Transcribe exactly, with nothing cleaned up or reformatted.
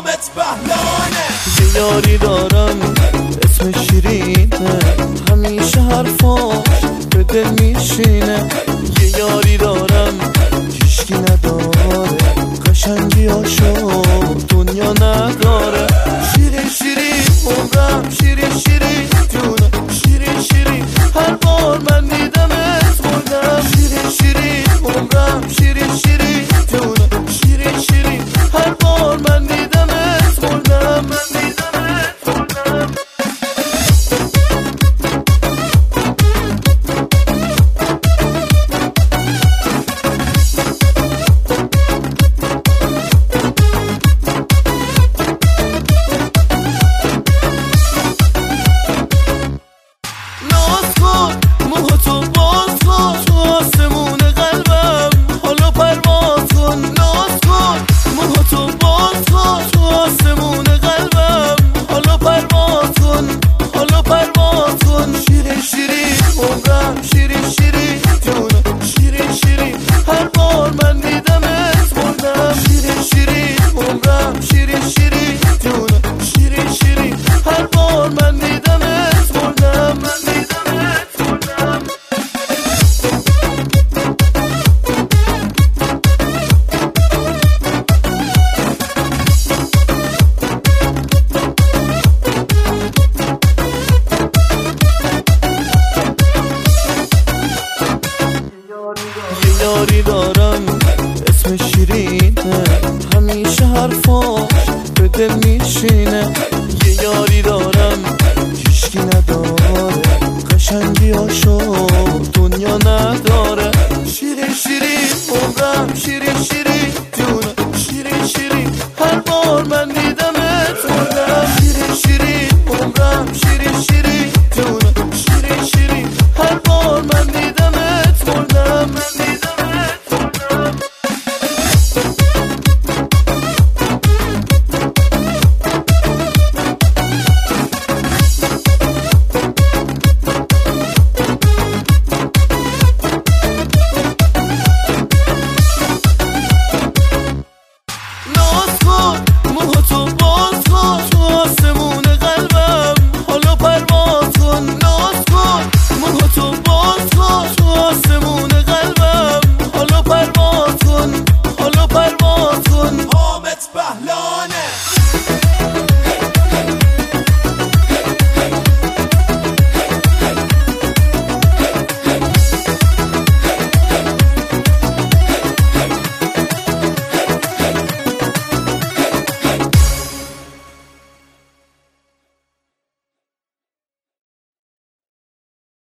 حامد بهلانه. یه یاری دارم اسم شیرینه، همیشه حرفاش به دل میشینه. یه یاری دارم هیشکی نداره، قشنگی هاشو دنیا نداره. شیرین شیرین عمرم، شیرین شیرین جونم، شیرین شیرین هر بار من دیدمت مردم. شیرین شیرین عمرم، شیرین شیرین جونم، شیرین شیرین هر بار من دیدمت مردم. من دیدمت مردم. موهاتو باز کن تو آسمون قلبم، حالا پرواز کن. ناز کن موهاتو باز کن تو آسمون قلبم، حالا پرواز کن، حالا پرواز کن. شیرین شیرین عمرم، شیرین شیرین جونم، شیرین شیرین هر بار من دیدمت مردم. شیرین شیرین عمرم، شیرین شیرین جونم، شیرین شیرین هر بار من دیدمت مردم. من دیدمت مردم. یه یاری دارم اسم شیرینه، همیشه حرفاش به دل میشینه. یه یاری دارم هیشکی نداره، قشنگی هاشو دنیا نداره. شیرین شیرین عمرم، شیرین شیرین جونم، شیرین شیرین هر بار من دیدمت مردم. شیرین شیرین عمرم، شیرین شیرین جونم، شیرین شیرین هر بار من دیدمت مردم. من دیدمت مردم. ناز کن موهاتو باز کن تو آسمون قلبم، حالا پرواز کن. ناز کن موهاتو باز کن تو آسمون قلبم، حالا پرواز کن، حالا پرواز کن. حامد بهلانه.